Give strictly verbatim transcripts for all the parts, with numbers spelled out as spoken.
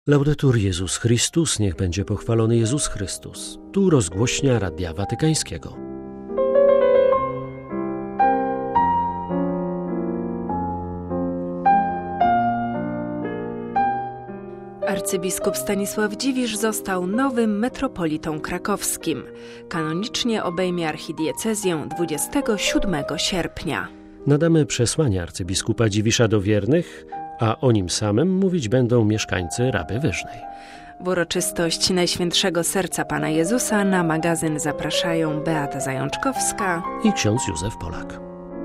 Laudetur Jezus Chrystus, niech będzie pochwalony Jezus Chrystus. Tu rozgłośnia Radia Watykańskiego. Arcybiskup Stanisław Dziwisz został nowym metropolitą krakowskim. Kanonicznie obejmie archidiecezję dwudziestego siódmego sierpnia. Nadamy przesłanie arcybiskupa Dziwisza do wiernych, a o nim samym mówić będą mieszkańcy Raby Wyżnej. W uroczystość Najświętszego Serca Pana Jezusa na magazyn zapraszają Beata Zajączkowska i ksiądz Józef Polak.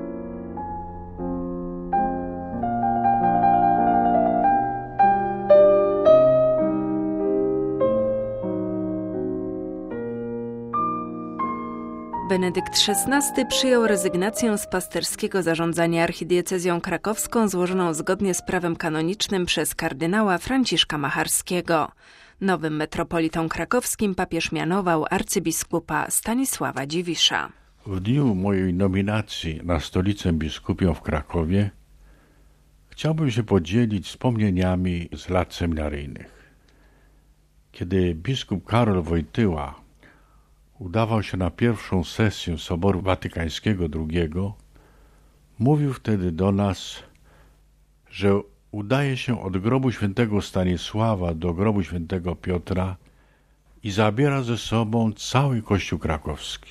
Benedykt szesnasty przyjął rezygnację z pasterskiego zarządzania archidiecezją krakowską złożoną zgodnie z prawem kanonicznym przez kardynała Franciszka Macharskiego. Nowym metropolitą krakowskim papież mianował arcybiskupa Stanisława Dziwisza. W dniu mojej nominacji na stolicę biskupią w Krakowie chciałbym się podzielić wspomnieniami z lat seminaryjnych. Kiedy biskup Karol Wojtyła udawał się na pierwszą sesję Soboru Watykańskiego drugiego, mówił wtedy do nas, że udaje się od grobu świętego Stanisława do grobu świętego Piotra i zabiera ze sobą cały Kościół krakowski.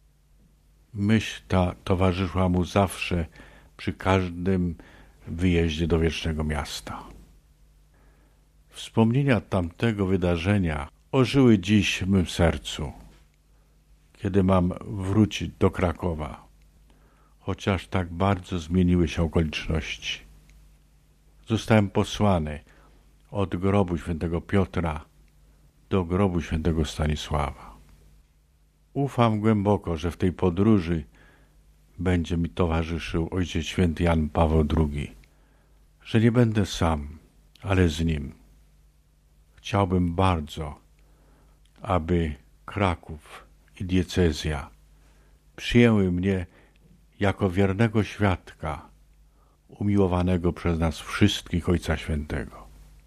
Myśl ta towarzyszyła mu zawsze przy każdym wyjeździe do Wiecznego Miasta. Wspomnienia tamtego wydarzenia ożyły dziś w mym sercu, kiedy mam wrócić do Krakowa, chociaż tak bardzo zmieniły się okoliczności. Zostałem posłany od grobu świętego Piotra do grobu świętego Stanisława. Ufam głęboko, że w tej podróży będzie mi towarzyszył Ojciec Święty Jan Paweł drugi, że nie będę sam, ale z nim. Chciałbym bardzo, aby Kraków i diecezja przyjęły mnie jako wiernego świadka umiłowanego przez nas wszystkich Ojca Świętego.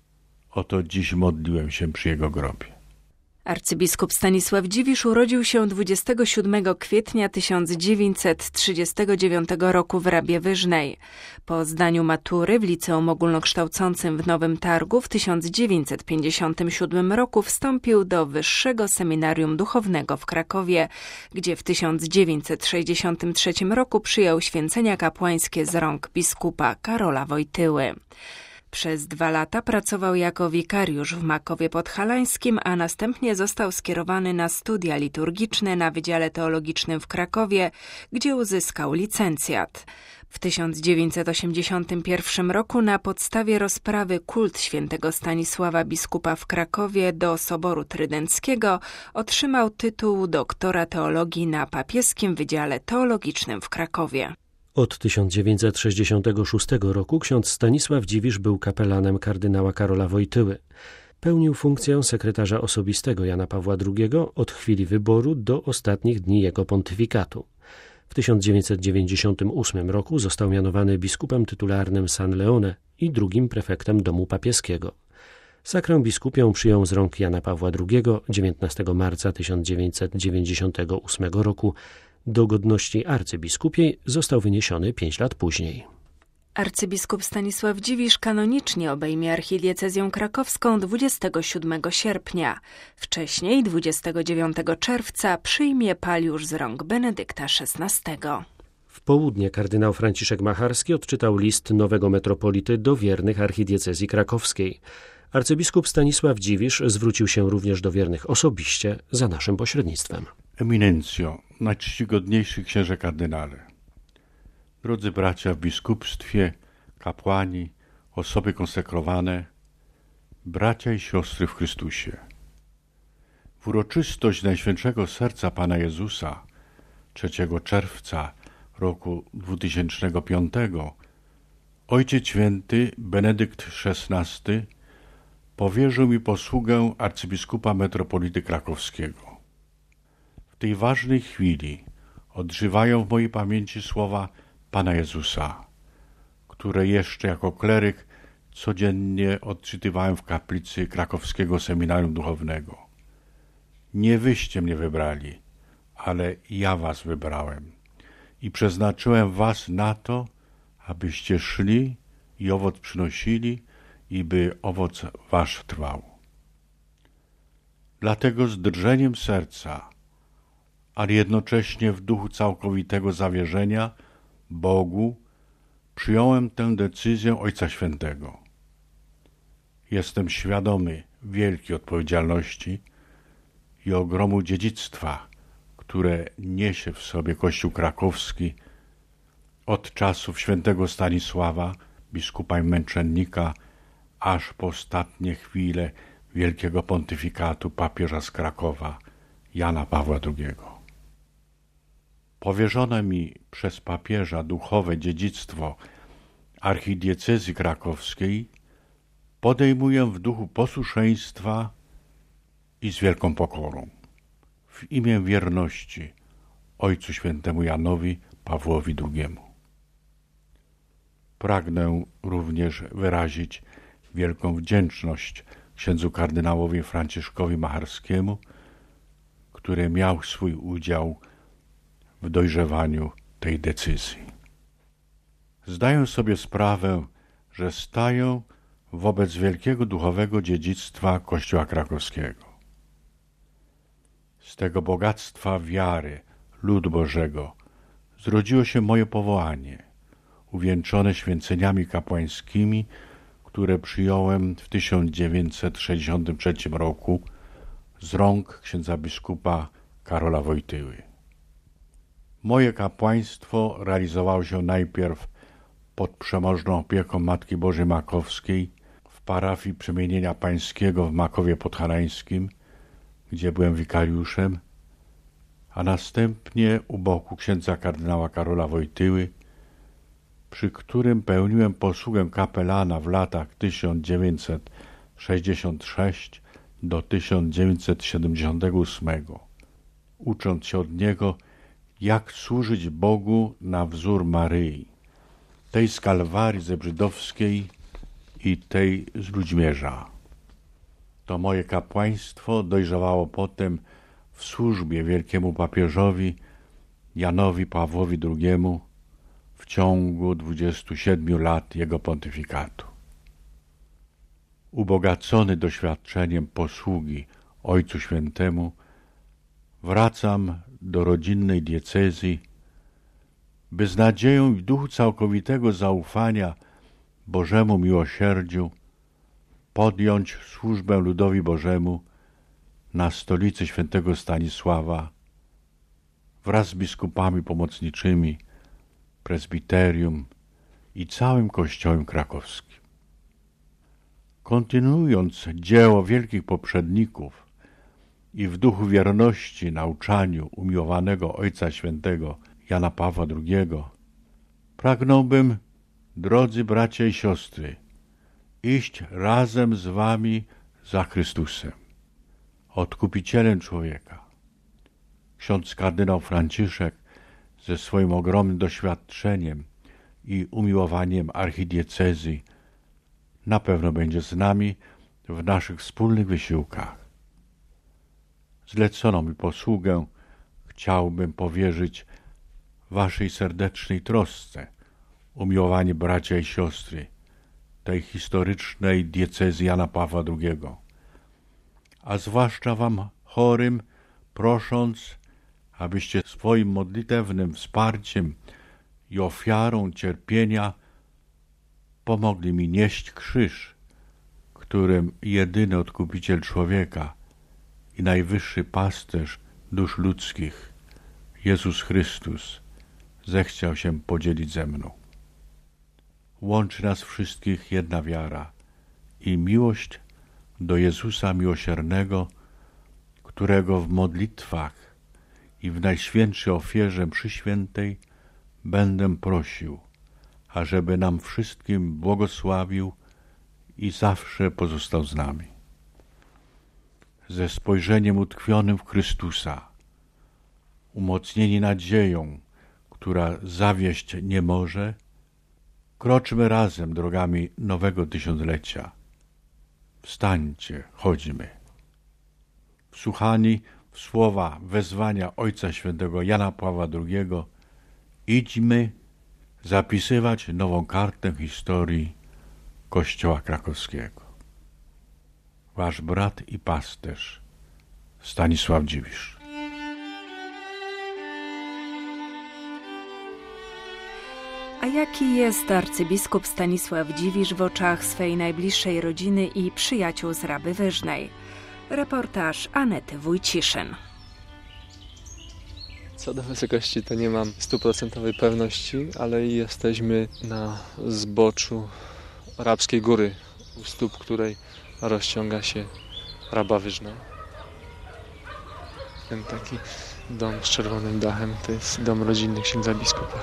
Oto dziś modliłem się przy jego grobie. Arcybiskup Stanisław Dziwisz urodził się dwudziestego siódmego kwietnia tysiąc dziewięćset trzydziestego dziewiątego roku w Rabie Wyżnej. Po zdaniu matury w liceum ogólnokształcącym w Nowym Targu w tysiąc dziewięćset pięćdziesiątym siódmym roku wstąpił do Wyższego Seminarium Duchownego w Krakowie, gdzie w tysiąc dziewięćset sześćdziesiątym trzecim roku przyjął święcenia kapłańskie z rąk biskupa Karola Wojtyły. Przez dwa lata pracował jako wikariusz w Makowie Podhalańskim, a następnie został skierowany na studia liturgiczne na Wydziale Teologicznym w Krakowie, gdzie uzyskał licencjat. W tysiąc dziewięćset osiemdziesiątym pierwszym roku na podstawie rozprawy Kult świętego Stanisława biskupa w Krakowie do Soboru Trydenckiego otrzymał tytuł doktora teologii na Papieskim Wydziale Teologicznym w Krakowie. Od tysiąc dziewięćset sześćdziesiątego szóstego roku ksiądz Stanisław Dziwisz był kapelanem kardynała Karola Wojtyły. Pełnił funkcję sekretarza osobistego Jana Pawła drugiego od chwili wyboru do ostatnich dni jego pontyfikatu. W tysiąc dziewięćset dziewięćdziesiątym ósmym roku został mianowany biskupem tytularnym San Leone i drugim prefektem domu papieskiego. Sakrę biskupią przyjął z rąk Jana Pawła drugiego dziewiętnastego marca tysiąc dziewięćset dziewięćdziesiątego ósmego roku. Do godności arcybiskupiej został wyniesiony pięć lat później. Arcybiskup Stanisław Dziwisz kanonicznie obejmie archidiecezję krakowską dwudziestego siódmego sierpnia. Wcześniej, dwudziestego dziewiątego czerwca, przyjmie paliusz z rąk Benedykta szesnastego. W południe kardynał Franciszek Macharski odczytał list nowego metropolity do wiernych archidiecezji krakowskiej. Arcybiskup Stanisław Dziwisz zwrócił się również do wiernych osobiście za naszym pośrednictwem. Eminencjo, najczcigodniejszy księże kardynale, drodzy bracia w biskupstwie, kapłani, osoby konsekrowane, bracia i siostry w Chrystusie. W uroczystość Najświętszego Serca Pana Jezusa trzeciego czerwca roku dwutysięcznego piątego Ojciec Święty Benedykt szesnasty powierzył mi posługę arcybiskupa metropolity krakowskiego. W tej ważnej chwili odżywają w mojej pamięci słowa Pana Jezusa, które jeszcze jako kleryk codziennie odczytywałem w kaplicy krakowskiego seminarium duchownego. Nie wyście mnie wybrali, ale ja was wybrałem i przeznaczyłem was na to, abyście szli i owoc przynosili i by owoc wasz trwał. Dlatego z drżeniem serca, ale jednocześnie w duchu całkowitego zawierzenia Bogu przyjąłem tę decyzję Ojca Świętego. Jestem świadomy wielkiej odpowiedzialności i ogromu dziedzictwa, które niesie w sobie Kościół krakowski od czasów świętego Stanisława, biskupa i męczennika, aż po ostatnie chwile wielkiego pontyfikatu papieża z Krakowa, Jana Pawła drugiego. Powierzone mi przez papieża duchowe dziedzictwo archidiecezji krakowskiej podejmuję w duchu posłuszeństwa i z wielką pokorą, w imię wierności Ojcu Świętemu Janowi Pawłowi drugiemu. Pragnę również wyrazić wielką wdzięczność księdzu kardynałowi Franciszkowi Macharskiemu, który miał swój udział w dojrzewaniu tej decyzji. Zdaję sobie sprawę, że staję wobec wielkiego duchowego dziedzictwa Kościoła krakowskiego. Z tego bogactwa wiary ludu Bożego zrodziło się moje powołanie, uwieńczone święceniami kapłańskimi, które przyjąłem w tysiąc dziewięćset sześćdziesiątym trzecim roku z rąk księdza biskupa Karola Wojtyły. Moje kapłaństwo realizowało się najpierw pod przemożną opieką Matki Bożej Makowskiej w parafii Przemienienia Pańskiego w Makowie Podhalańskim, gdzie byłem wikariuszem, a następnie u boku księdza kardynała Karola Wojtyły, przy którym pełniłem posługę kapelana w latach tysiąc dziewięćset sześćdziesiątego szóstego do tysiąc dziewięćset siedemdziesiątego ósmego, ucząc się od niego, jak służyć Bogu na wzór Maryi, tej z Kalwarii Zebrzydowskiej i tej z Ludźmierza. To moje kapłaństwo dojrzewało potem w służbie wielkiemu papieżowi Janowi Pawłowi drugiemu w ciągu dwudziestu siedmiu lat jego pontyfikatu. Ubogacony doświadczeniem posługi Ojcu Świętemu, wracam do rodzinnej diecezji, by z nadzieją i w duchu całkowitego zaufania Bożemu miłosierdziu podjąć służbę ludowi Bożemu na stolicy świętego Stanisława wraz z biskupami pomocniczymi, prezbiterium i całym Kościołem krakowskim. Kontynuując dzieło wielkich poprzedników i w duchu wierności nauczaniu umiłowanego Ojca Świętego Jana Pawła drugiego, pragnąłbym, drodzy bracia i siostry, iść razem z wami za Chrystusem, Odkupicielem człowieka. Ksiądz kardynał Franciszek ze swoim ogromnym doświadczeniem i umiłowaniem archidiecezji na pewno będzie z nami w naszych wspólnych wysiłkach. Zlecono mi posługę chciałbym powierzyć waszej serdecznej trosce, umiłowani bracia i siostry tej historycznej diecezji Jana Pawła drugiego, a zwłaszcza wam chorym prosząc, abyście swoim modlitewnym wsparciem i ofiarą cierpienia pomogli mi nieść krzyż, którym jedyny Odkupiciel człowieka i najwyższy pasterz dusz ludzkich, Jezus Chrystus, zechciał się podzielić ze mną. Łączy nas wszystkich jedna wiara i miłość do Jezusa miłosiernego, którego w modlitwach i w najświętszej ofierze mszy świętej będę prosił, ażeby nam wszystkim błogosławił i zawsze pozostał z nami. Ze spojrzeniem utkwionym w Chrystusa, umocnieni nadzieją, która zawieść nie może, Kroczmy razem drogami nowego tysiąclecia. Wstańcie, chodźmy. Wsłuchani w słowa wezwania Ojca Świętego Jana Pawła drugiego, idźmy zapisywać nową kartę historii Kościoła krakowskiego. Wasz brat i pasterz Stanisław Dziwisz. A jaki jest arcybiskup Stanisław Dziwisz w oczach swej najbliższej rodziny i przyjaciół z Raby Wyżnej? Reportaż Anety Wójciszyn. Co do wysokości to nie mam stuprocentowej pewności, ale jesteśmy na zboczu Rabskiej Góry, u stóp której rozciąga się Raba Wyżna. Ten taki dom z czerwonym dachem to jest dom rodzinny księdza biskupa.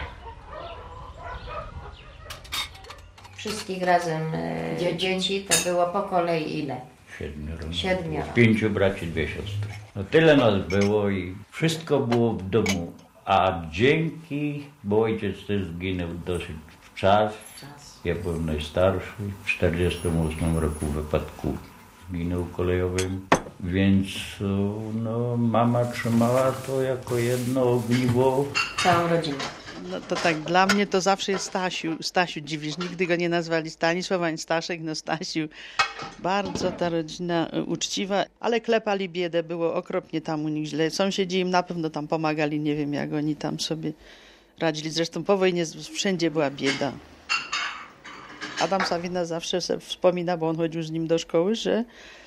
Wszystkich razem e, dzieci to było po kolei ile? Siedmioro. Siedmioro. Pięciu braci, dwie siostry. No tyle nas było i wszystko było w domu. A dzięki, bo ojciec też zginął dosyć w czas. Czas. Ja byłem najstarszy. W czterdziestym ósmym roku w wypadku zginął kolejowym. Więc no, mama trzymała to jako jedno ogniwo. Całą rodzinę. No to tak, dla mnie to zawsze jest Stasiu, Stasiu Dziwisz. Nigdy go nie nazwali Stanisław ani Staszek, no Stasiu. Bardzo ta rodzina uczciwa, ale klepali biedę, było okropnie tam u nich źle. Sąsiedzi im na pewno tam pomagali, nie wiem jak oni tam sobie radzili. Zresztą po wojnie wszędzie była bieda. Adam Sawina zawsze sobie wspomina, bo on chodził z nim do szkoły, że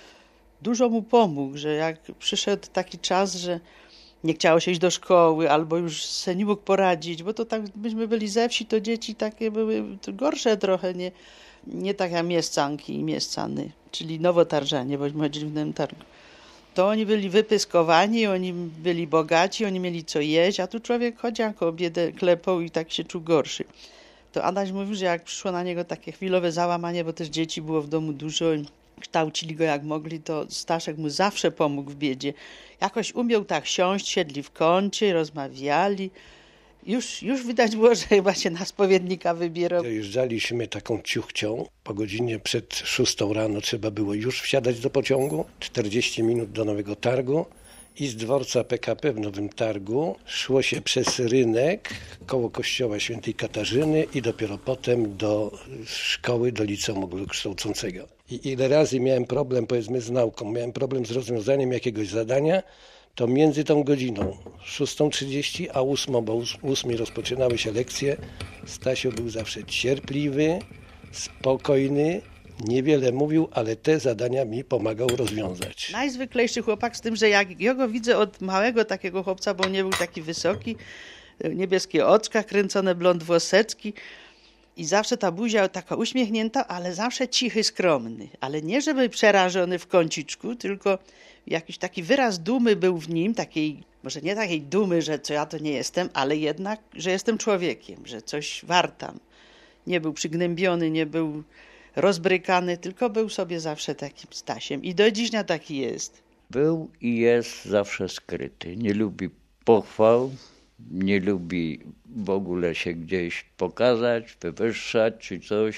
dużo mu pomógł, że jak przyszedł taki czas, że nie chciało się iść do szkoły, albo już se nie mógł poradzić, bo to tak, myśmy byli ze wsi, to dzieci takie były gorsze trochę, nie, nie tak jak mieszcanki i mieszcany, czyli nowotarżanie, bośmy chodzili w tym targu. To oni byli wypyskowani, oni byli bogaci, oni mieli co jeść, a tu człowiek chodzi jako biedę klepał i tak się czuł gorszy. To Adaś mówił, że jak przyszło na niego takie chwilowe załamanie, bo też dzieci było w domu dużo, kształcili go jak mogli, to Staszek mu zawsze pomógł w biedzie. Jakoś umiał tak siąść, siedli w kącie, rozmawiali. Już, już widać było, że chyba się na spowiednika wybierał. Dojeżdżaliśmy taką ciuchcią. Po godzinie przed szóstą rano trzeba było już wsiadać do pociągu. czterdzieści minut do Nowego Targu. I z dworca P K P w Nowym Targu szło się przez rynek koło kościoła świętej Katarzyny i dopiero potem do szkoły, do liceum ogólnokształcącego. I ile razy miałem problem, powiedzmy, z nauką, miałem problem z rozwiązaniem jakiegoś zadania, to między tą godziną szóstą trzydzieści a ósmą, bo ósmej rozpoczynały się lekcje, Stasio był zawsze cierpliwy, spokojny, niewiele mówił, ale te zadania mi pomagał rozwiązać. Najzwyklejszy chłopak, z tym, że jak ja go widzę od małego takiego chłopca, bo on nie był taki wysoki, niebieskie oczka, kręcone blond włoseczki i zawsze ta buzia taka uśmiechnięta, ale zawsze cichy, skromny. Ale nie żeby przerażony w kąciczku, tylko jakiś taki wyraz dumy był w nim, takiej, może nie takiej dumy, że co ja to nie jestem, ale jednak, że jestem człowiekiem, że coś wartam. Nie był przygnębiony, nie był rozbrykany, tylko był sobie zawsze takim Stasiem. I do dziś na taki jest. Był i jest zawsze skryty. Nie lubi pochwał, nie lubi w ogóle się gdzieś pokazać, wywyższać czy coś.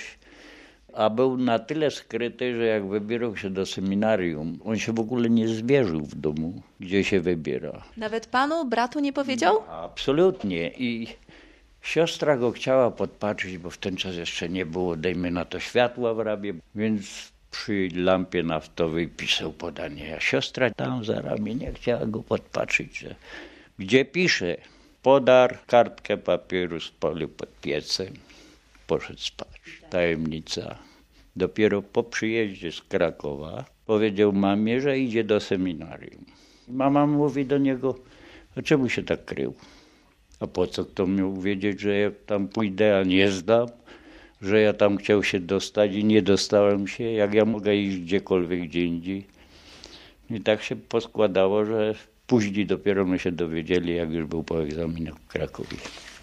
A był na tyle skryty, że jak wybierał się do seminarium, on się w ogóle nie zwierzył w domu, gdzie się wybiera. Nawet panu, bratu nie powiedział? Absolutnie. I siostra go chciała podpatrzyć, bo w ten czas jeszcze nie było, dejmy na to, światła w Rabie, więc przy lampie naftowej pisał podanie. A siostra tam za ramię chciała go podpatrzyć, że gdzie pisze. Podar kartkę papieru, spalił pod piecem, poszedł spać. Tajemnica. Dopiero po przyjeździe z Krakowa powiedział mamie, że idzie do seminarium. Mama mówi do niego, a czemu się tak krył? A po co kto miał wiedzieć, że jak tam pójdę, a nie zdam, że ja tam chciał się dostać i nie dostałem się, jak ja mogę iść gdziekolwiek gdzie indziej. I tak się poskładało, że później dopiero my się dowiedzieli, jak już był po egzaminach w Krakowie.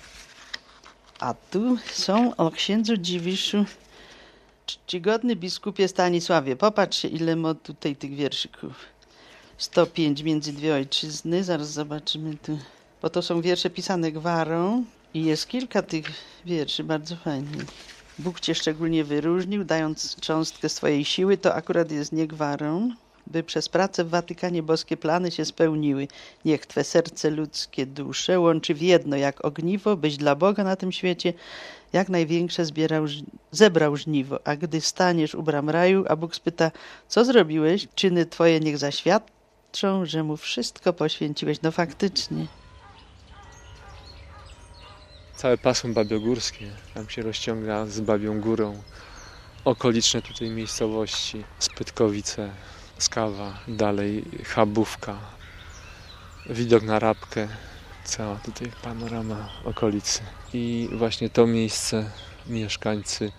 A tu są o księdzu Dziwiszu. Czcigodny biskupie Stanisławie, popatrzcie, ile ma tutaj tych wierszyków. sto pięć między dwie ojczyzny, zaraz zobaczymy tu. Bo to są wiersze pisane gwarą. I jest kilka tych wierszy bardzo fajnych. Bóg cię szczególnie wyróżnił, dając cząstkę swojej siły, to akurat jest nie gwarą, by przez pracę w Watykanie boskie plany się spełniły. Niech twe serce ludzkie dusze łączy w jedno jak ogniwo, byś dla Boga na tym świecie jak największe zbierał, zebrał żniwo. A gdy staniesz u bram raju, a Bóg spyta, co zrobiłeś? Czyny twoje niech zaświadczą, że mu wszystko poświęciłeś. No faktycznie. Całe pasmo babiogórskie, tam się rozciąga z Babią Górą. Okoliczne tutaj miejscowości, Spytkowice, Skawa, dalej Chabówka, widok na Rabkę, cała tutaj panorama okolicy. I właśnie to miejsce mieszkańcy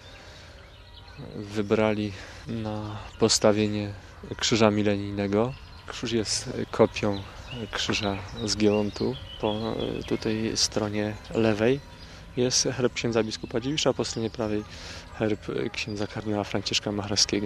wybrali na postawienie krzyża milenijnego. Krzyż jest kopią krzyża z Giełątu. Po tutaj stronie lewej jest herb księdza biskupa Dziwisza, a po stronie prawej herb księdza kardynała Franciszka Machrewskiego.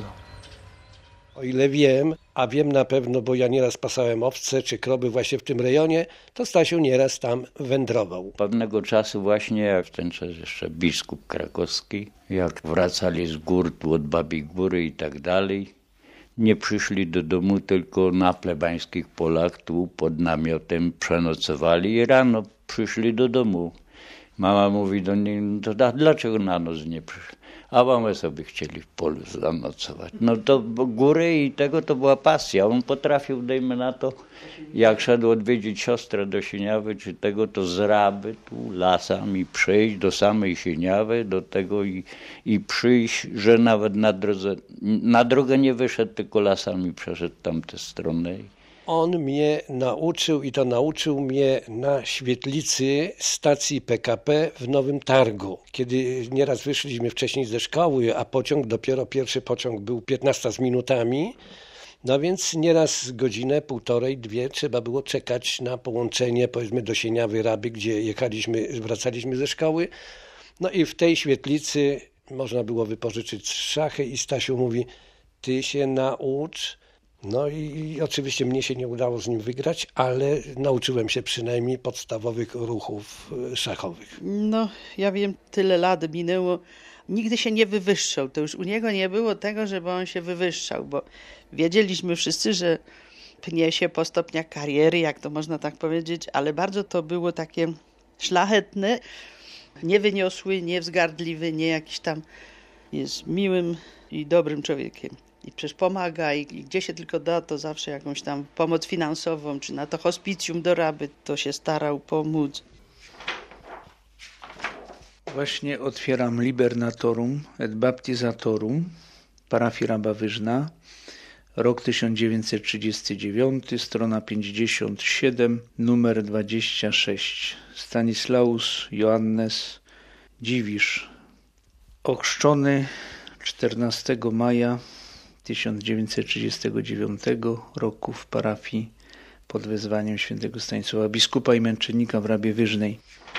O ile wiem, a wiem na pewno, bo ja nieraz pasałem owce czy krowy właśnie w tym rejonie, to Stasiu nieraz tam wędrował. Pewnego czasu właśnie, jak w ten czas jeszcze biskup krakowski, jak wracali z gór, tu od Babiej Góry i tak dalej, nie przyszli do domu, tylko na plebańskich polach, tu pod namiotem przenocowali i rano przyszli do domu. Mama mówi do nich, to da, dlaczego na noc nie przyszli? A mamy sobie chcieli w polu zanocować. No to góry i tego to była pasja. On potrafił, dajmy na to, jak szedł odwiedzić siostrę do Sieniawy, czy tego, to z Raby tu lasami przejść do samej Sieniawy, do tego i, i przyjść, że nawet na drodze, na drogę nie wyszedł, tylko lasami przeszedł tamte strony. On mnie nauczył i to nauczył mnie na świetlicy stacji P K P w Nowym Targu. Kiedy nieraz wyszliśmy wcześniej ze szkoły, a pociąg, dopiero pierwszy pociąg był piętnaście z minutami, no więc nieraz godzinę, półtorej, dwie trzeba było czekać na połączenie powiedzmy do Sieniawy, Raby, gdzie jechaliśmy, wracaliśmy ze szkoły. No i w tej świetlicy można było wypożyczyć szachy i Stasiu mówi, ty się naucz. No i, i oczywiście mnie się nie udało z nim wygrać, ale nauczyłem się przynajmniej podstawowych ruchów szachowych. No, ja wiem, tyle lat minęło. Nigdy się nie wywyższał. To już u niego nie było tego, żeby on się wywyższał, bo wiedzieliśmy wszyscy, że pnie się po stopniach kariery, jak to można tak powiedzieć, ale bardzo to było takie szlachetne, niewyniosły, niewzgardliwy, nie jakiś tam jest miłym i dobrym człowiekiem. I przecież pomaga i, i gdzie się tylko da, to zawsze jakąś tam pomoc finansową, czy na to hospicjum do Raby, to się starał pomóc. Właśnie otwieram Libernatorum et Baptizatorum parafii Raba Wyżna, rok tysiąc dziewięćset trzydziesty dziewiąty, strona pięćdziesiąt siedem, numer dwadzieścia sześć. Stanislaus Joannes Dziwisz, ochrzczony czternastego maja tysiąc dziewięćset trzydziestego dziewiątego roku w parafii pod wezwaniem świętego Stanisława, biskupa i męczennika w Rabie Wyżnej.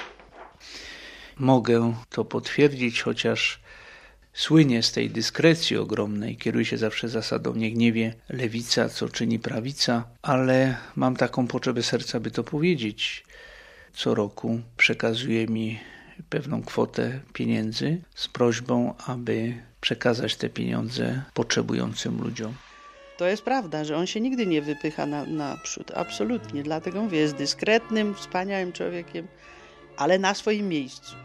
Mogę to potwierdzić, chociaż słynie z tej dyskrecji ogromnej, kieruje się zawsze zasadą niech nie wie lewica, co czyni prawica, ale mam taką potrzebę serca, by to powiedzieć. Co roku przekazuje mi pewną kwotę pieniędzy z prośbą, aby przekazać te pieniądze potrzebującym ludziom. To jest prawda, że on się nigdy nie wypycha na, naprzód, absolutnie. Dlatego mówię, jest dyskretnym, wspaniałym człowiekiem, ale na swoim miejscu.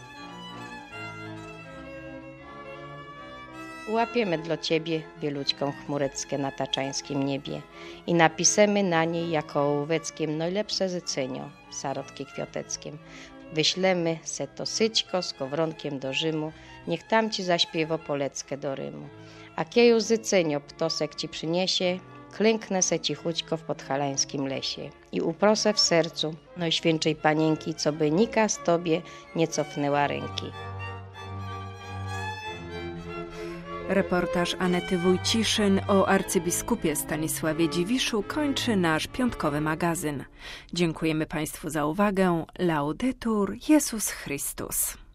Łapiemy dla Ciebie bielućką chmureckę na taczańskim niebie i napisemy na niej jako ołóweckiem najlepsze życzenio, sarotki kwioteckiem. Wyślemy se to syćko z kowronkiem do Rzymu, niech tam Ci zaśpiewo poleckę do Rymu. A kieju życzenio ptosek Ci przyniesie, klęknę se cichućko w podhalańskim lesie i uprosę w sercu Najświętszej Panienki, co by nika z Tobie nie cofnęła ręki. Reportaż Anety Wójciszyn o arcybiskupie Stanisławie Dziwiszu kończy nasz piątkowy magazyn. Dziękujemy Państwu za uwagę. Laudetur Jezus Chrystus.